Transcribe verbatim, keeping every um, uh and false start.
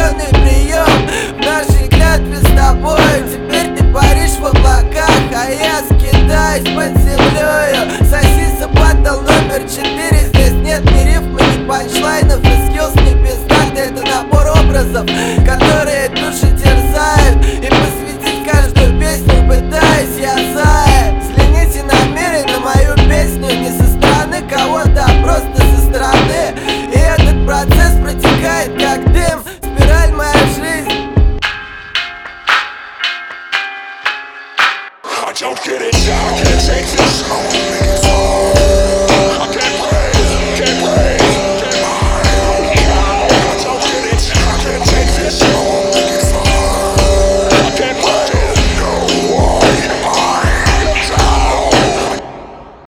определенный прием в нашей клятве с тобой. Теперь ты паришь в облаках, а я скитаюсь под землею. Сосиса батл номер четыре. Здесь нет ни рифмы, ни панчлайнов, и скиллс, ни без такта. Это набор образов,